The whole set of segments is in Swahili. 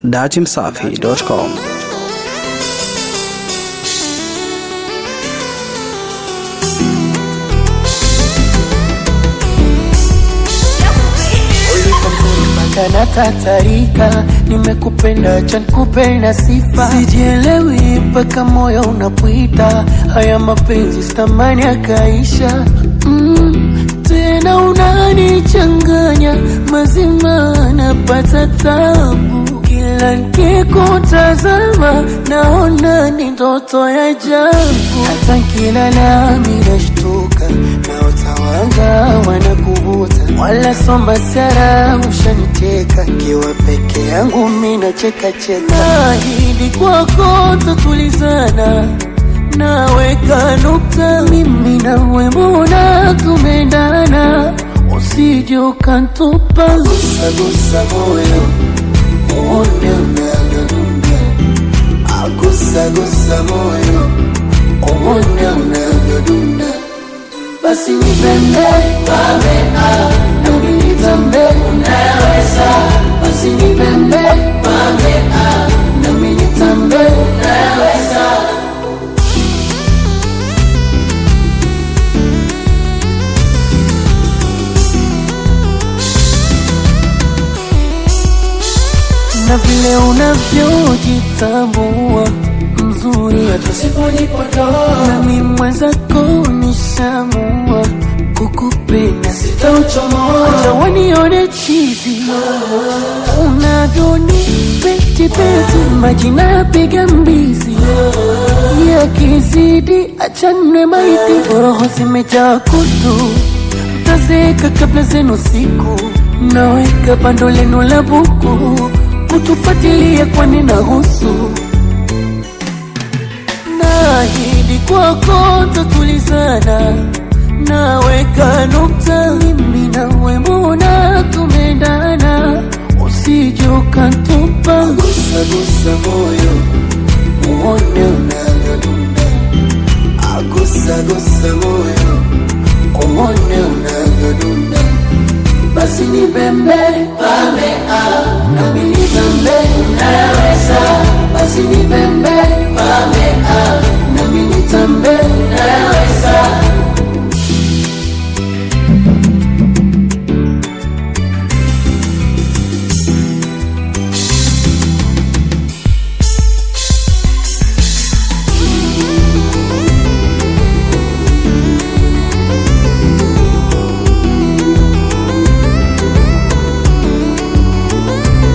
dachimsafi.com. Kana tatarika, nimekupenda acha nikupenda sifa. Sijielewi mpaka moyo unapuita, haya mapenzi sitamani akaisha. Tena unanichanganya, mazima napata tabu. Kila nikikutazama, naona ni ndoto ya ajabu. Hata nikilala mimi nashtuka, naota wanga wanakuvuta. Wala somba sara ushaniteka, kiwa peke yangu mimi nacheka cheka. Naahidi kwako tutulizana, naweka nukta, mimi nawe mbona tumendana. Usije ukantupa, gusa gusa moyo uone unavyodunda. Gusa gusa moyo uone unavyodunda. Basi nipende pame nami nitambe unaweza. Basi nipende pame nami nitambe unaweza. Na vile unavyojitambua mzuri hata siponipotoa, nami mwenzako nishamua kukupenda sitauchomoa. Acha wanione chizi unavyoni peti peti, majina yapiga mbizi yakizidi achanwe maiti. Roho zimejaa kutu, mtazeka kabla zenu siku. Naweka bando lenu la buku, kutufuatilia kwani nahusu. Naahidi kwako tutulizana, naweka nukta, mimi nawe mbona tumendana. Usije ukantupa, gusa gusa moyo uone unavyodunda. Gusa gusa moyo uone unavyodunda. Basi nipende pame nami nitambe unaweza. Basi nipende pame nami nitambe unaweza.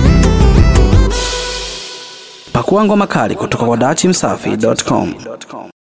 Pakua ngoma kali kutoka kwa dachimsafi.com.